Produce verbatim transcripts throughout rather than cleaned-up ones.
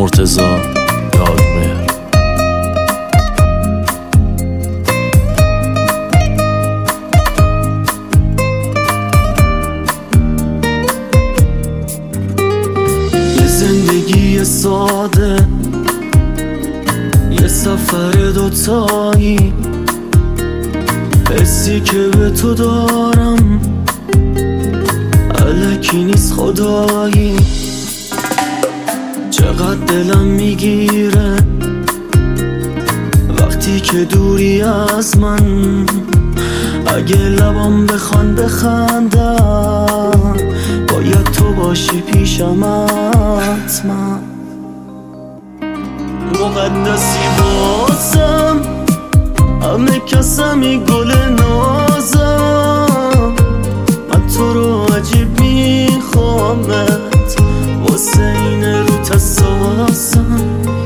مرتضی دادمهر. یه زندگی ساده، یه سفر دوتایی، حسی که به تو دارم الکی نیست خدایی. چقدر دلم میگیره وقتی که دوری از من، اگه لبام بخوان بخندم باید تو باشی پیشم حتما. مقدسی بازم همه کسمی گل نازم، من تو رو عجیب میخوامت واسه این روت اساسم.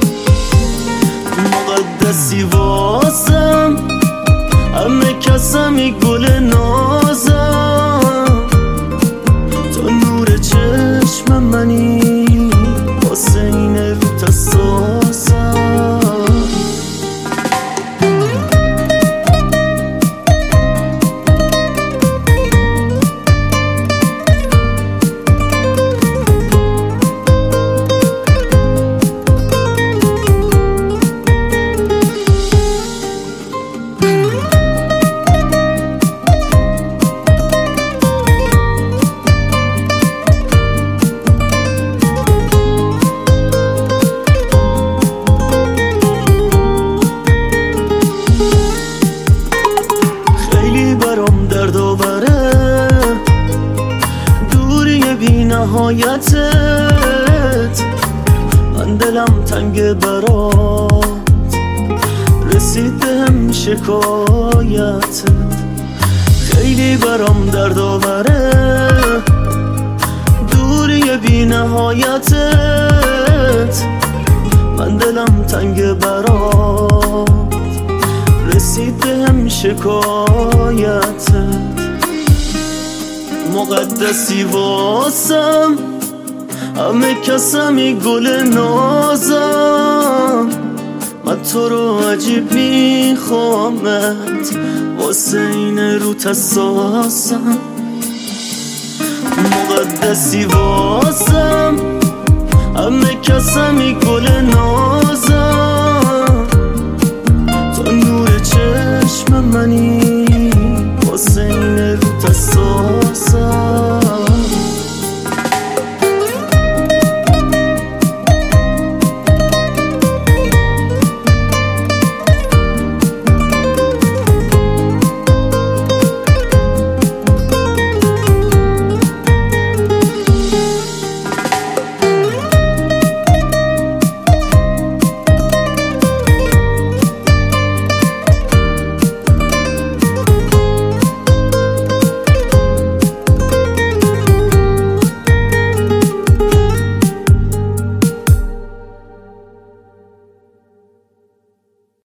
مقدسی واسم همه کسمی گل نازم، تو نور چشم منی واسه این روت اساسم. بی نهایتت من دلم تنگ برات، رسید بهم شکایتت. خیلی برام درد آوره دوری بی نهایتت، من دلم تنگ برات، رسید بهم شکایتت. مقدسی واسم همه کسمی گل نازم، من تو رو عجیب میخوامت واسه این روت اساسم. مقدسی واسم همه کسمی گل نازم،